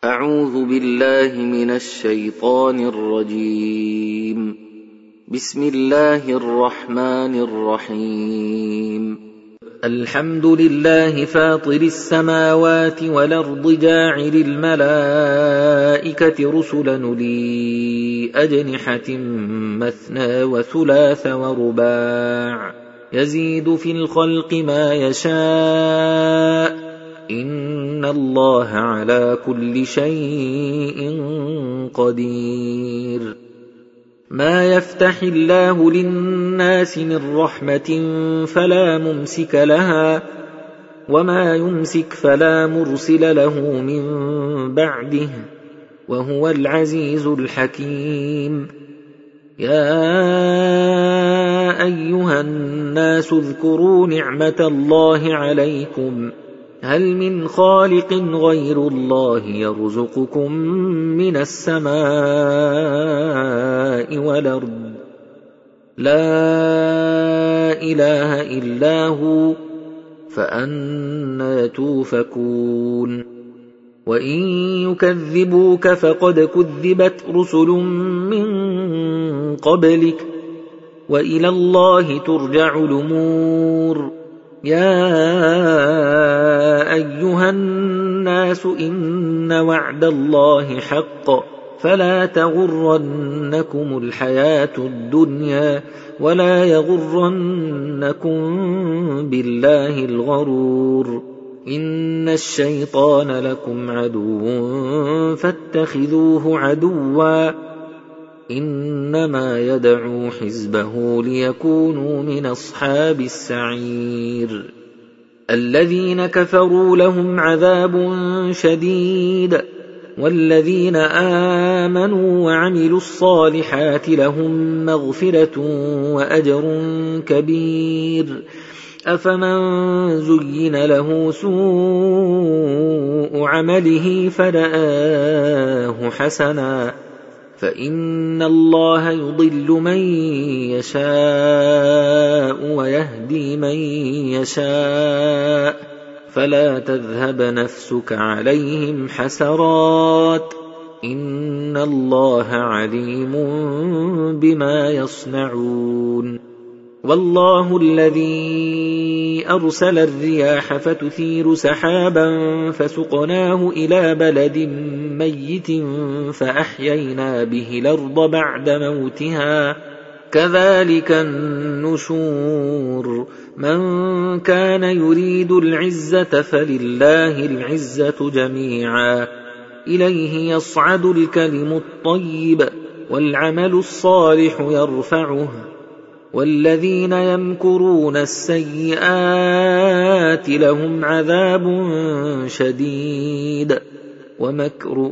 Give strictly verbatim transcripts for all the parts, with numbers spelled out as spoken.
أعوذ بالله من الشيطان الرجيم. بسم الله الرحمن الرحيم. الحمد لله فاطر السماوات والأرض جاعل الملائكة رسلا أولي أجنحة مثنى وثلاث ورباع يزيد في الخلق ما يشاء إن الله على كل شيء قدير. ما يفتح الله للناس من رحمة فلا ممسك لها وما يمسك فلا مرسل له من بعده وهو العزيز الحكيم. يا أيها الناس اذكروا نعمة الله عليكم هل من خالق غير الله يرزقكم من السماء والأرض لا إله إلا هو فأنى توفكون. وإن يكذبوك فقد كذبت رسل من قبلك وإلى الله ترجع الأمور. يا أيها الناس إن وعد الله حق فلا تغرنكم الحياة الدنيا ولا يغرنكم بالله الغرور. إن الشيطان لكم عدو فاتخذوه عدوا إنما يدعو حزبه ليكونوا من أصحاب السعير. الذين كفروا لهم عذاب شديد والذين آمنوا وعملوا الصالحات لهم مغفرة وأجر كبير. أفمن زين له سوء عمله فرآه حسنا فإن الله يضل من يشاء ويهدي من يشاء فلا تذهب نفسك عليهم حسرات إن الله عليم بما يصنعون. والله الذي أرسل الرياح فتثير سحابا فسقناه إلى بلد ميت فأحيينا به الأرض بعد موتها كذلك النشور. من كان يريد العزة فلله العزة جميعا إليه يصعد الكلم الطيب والعمل الصالح يرفعه والذين يمكرون السيئات لهم عذاب شديد ومكر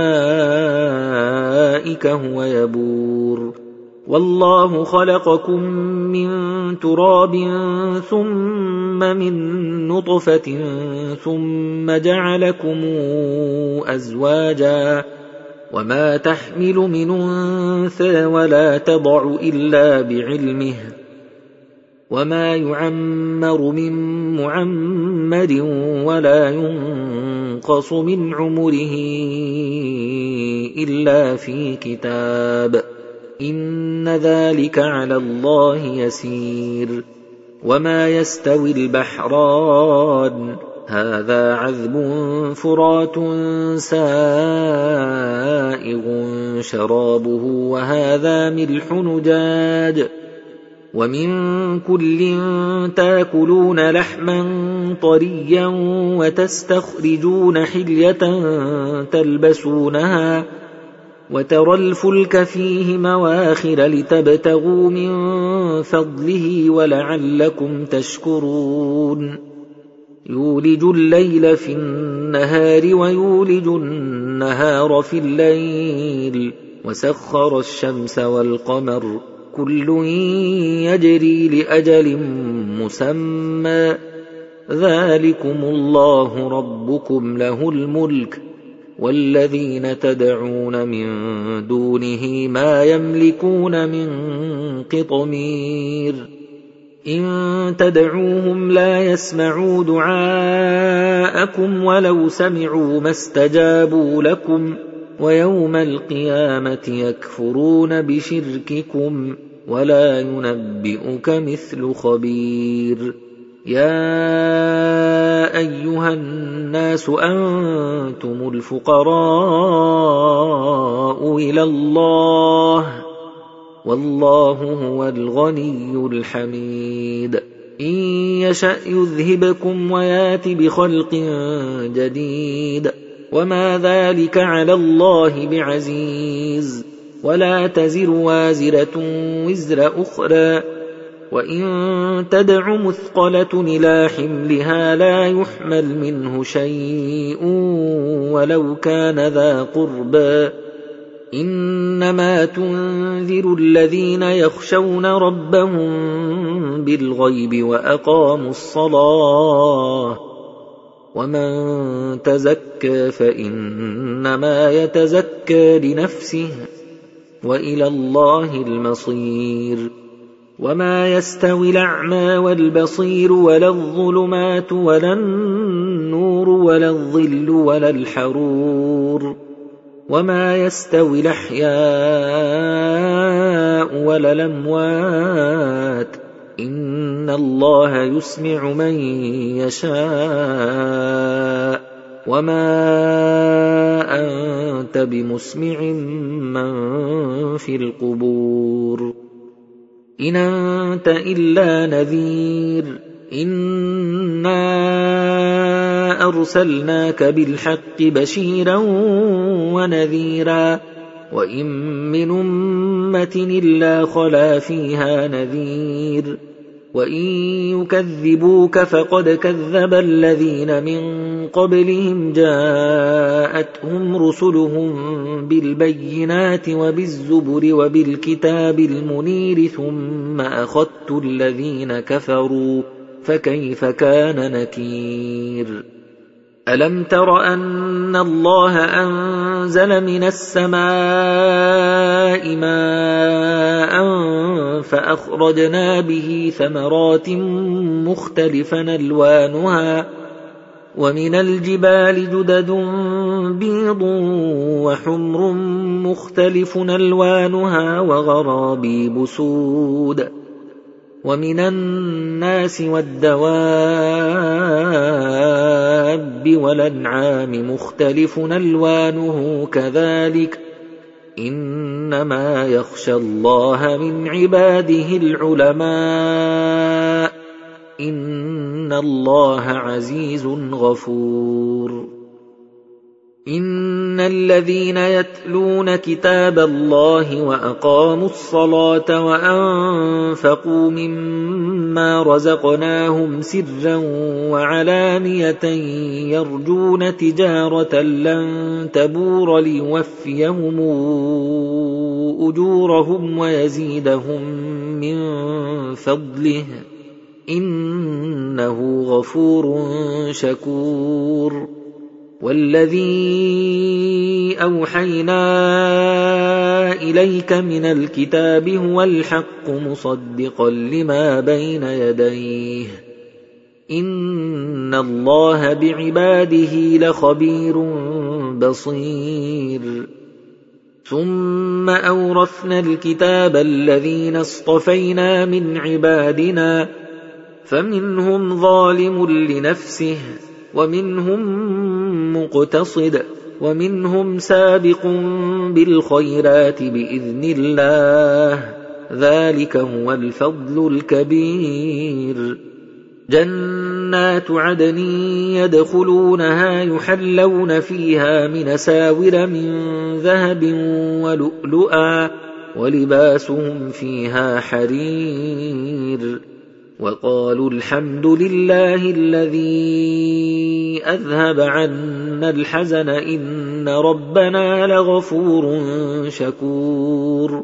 أولئك هو يبور. والله خلقكم من تراب ثم من نطفة ثم جعلكم أزواجا وما تحمل من أنثى ولا تضع إلا بعلمه وما يعمر من معمر ولا ينقص من عمره إلا في كتاب إن ذلك على الله يسير. وما يستوي البحران هذا عذب فرات سائغ شرابه وهذا ملح نجاج ومن كل تاكلون لحما طريا وتستخرجون حلية تلبسونها وترى الفلك فيه مواخر لتبتغوا من فضله ولعلكم تشكرون. يولج الليل في النهار ويولج النهار في الليل وسخر الشمس والقمر كل يجري لأجل مسمى ذلكم الله ربكم له الملك والذين تدعون من دونه ما يملكون من قطمير. إن تدعوهم لا يسمعوا دعاءكم ولو سمعوا ما استجابوا لكم ويوم القيامة يكفرون بشرككم ولا ينبئك مثل خبير. يا أيها الناس أنتم الفقراء إلى الله والله هو الغني الحميد. إن يشأ يذهبكم ويات بخلق جديد وما ذلك على الله بعزيز. ولا تزر وازرة وزر أخرى وإن تدع مثقلة إلى حملها لا يحمل منه شيء ولو كان ذا قربى. إنما تنذر الذين يخشون ربهم بالغيب وأقاموا الصلاة ومن تزكى فإنما يتزكى لنفسه وإلى الله المصير. وما يستوي الأعمى والبصير ولا الظلمات ولا النور ولا الظل ولا الحرور وما يستوي الأحياء ولا الأموات إن الله يسمع من يشاء وما أنت بمسمع من في القبور إن أنت إلا نذير. إنا أرسلناك بالحق بشيرا ونذيرا وإن من أمة إلا خلا فيها نذير وإن يكذبوك فقد كذب الذين من قبلهم جاءتهم رسلهم بالبينات وبالزبر وبالكتاب المنير ثم أخذت الذين كفروا فكيف كان نكير. ألم تر أن الله أنزل من السماء ماء فأخرجنا به ثمرات مختلفا ألوانها ومن الجبال جدد بيض وحمر مختلف ألوانها وغرابيب سود ومن الناس والدواب والأنعام مختلف ألوانه كذلك إنما يخشى الله من عباده العلماء إن الله عزيز غفور. إن الذين يتلون كتاب الله وأقاموا الصلاة وأنفقوا مما رزقناهم سرا وعلانية يرجون تجارة لن تبور ليوفيهم أجورهم ويزيدهم من فضله إنه غفور شكور. والذي أوحينا إليك من الكتاب هو الحق مصدقا لما بين يديه إن الله بعباده لخبير بصير. ثم أورثنا الكتاب الذين اصطفينا من عبادنا فمنهم ظالم لنفسه ومنهم مقتصد ومنهم سابق بالخيرات بإذن الله ذلك هو الفضل الكبير. جنات عدن يدخلونها يحلون فيها من أساور من ذهب ولؤلؤا ولباسهم فيها حرير وقالوا الحمد لله الذي أذهب عنا الحزن إن ربنا لغفور شكور.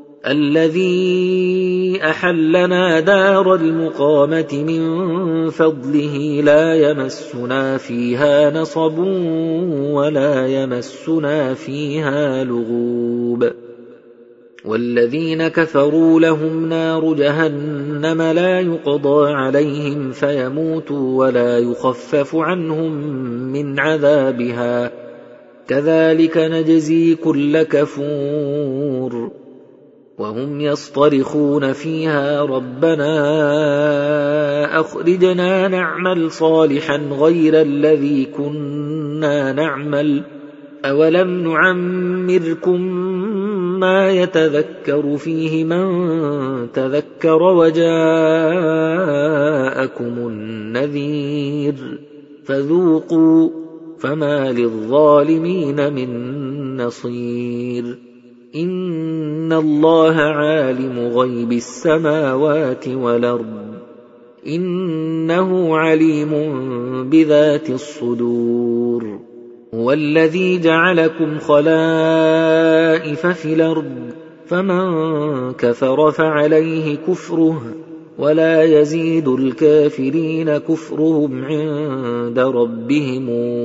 الذي أحلنا دار المقامة من فضله لا يمسنا فيها نصب ولا يمسنا فيها لغوب. والذين كفروا لهم نار جهنم لا يقضى عليهم فيموتوا ولا يخفف عنهم من عذابها كذلك نجزي كل كفور وهم يصطرخون فيها ربنا أخرجنا نعمل صالحا غير الذي كنا نعمل أولم نعمركم ما يتذكر فيه من تذكر وجاءكم النذير فذوقوا فما للظالمين من نصير إن الله عالم غيب السماوات والأرض إنه عليم بذات الصدور هو الذي جعلكم خلائف في الأرض فمن كفر فعليه كفره ولا يزيد الكافرين كفرهم عند ربهم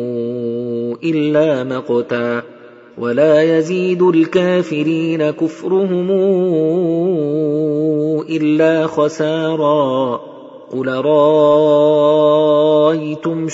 إلا مقتا ولا يزيد الكافرين كفرهم إلا خسارا قل رأيتم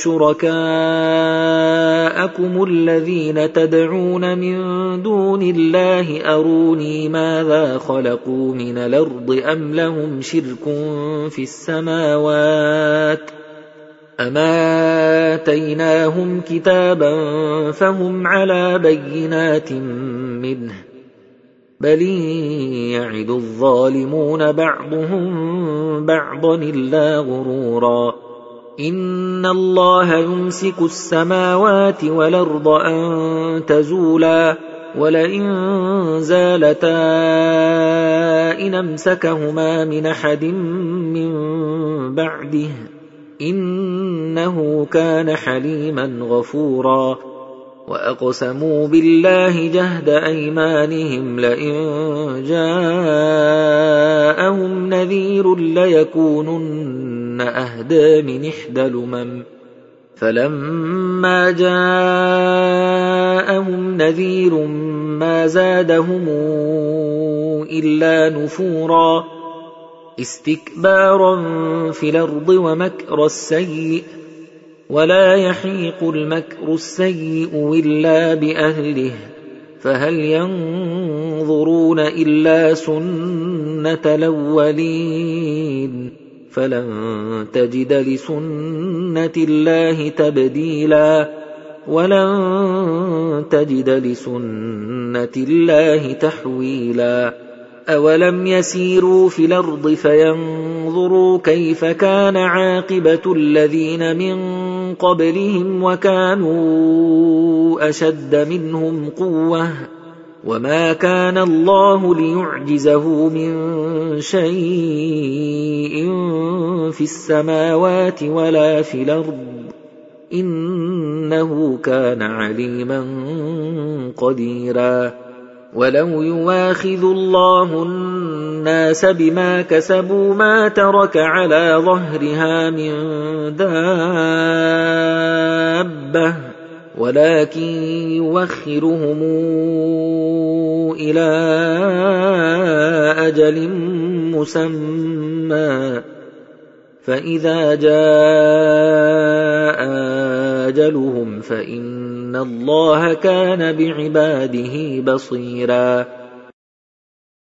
شركاءكم الذين تدعون من دون الله أروني ماذا خلقوا من الأرض أم لهم شرك في السماوات أما آتيناهم كتابا فهم على بينات منه بل يعد الظالمون بعضهم بعضا إلا غرورا إن الله يمسك السماوات والأرض أن تزولا ولئن زالتا إن أمسكهما من أحد من بعده إنه كان حليما غفورا وأقسموا بالله جهد أيمانهم لئن جاءهم نذير ليكونن أهدى من إحدى الأمم فلما جاءهم نذير ما زادهم إلا نفورا استكبارا في الأرض ومكر السيء ولا يحيق المكر السيء إلا بأهله فهل ينظرون إلا سنة الأولين فلن تجد لسنة الله تبديلا ولن تجد لسنة الله تحويلا أولم يسيروا في الأرض فينظروا كيف كان عاقبة الذين من قبلهم وكانوا أشد منهم قوة وما كان الله ليعجزه من شيء في السماوات ولا في الأرض إنه كان عليما قديرا ولو يواخذ الله الناس بما كسبوا ما ترك على ظهرها من دابة ولكن يوخرهم إلى أجل مسمى فإذا جاء أجلهم فإن الله كان بعباده بصيرا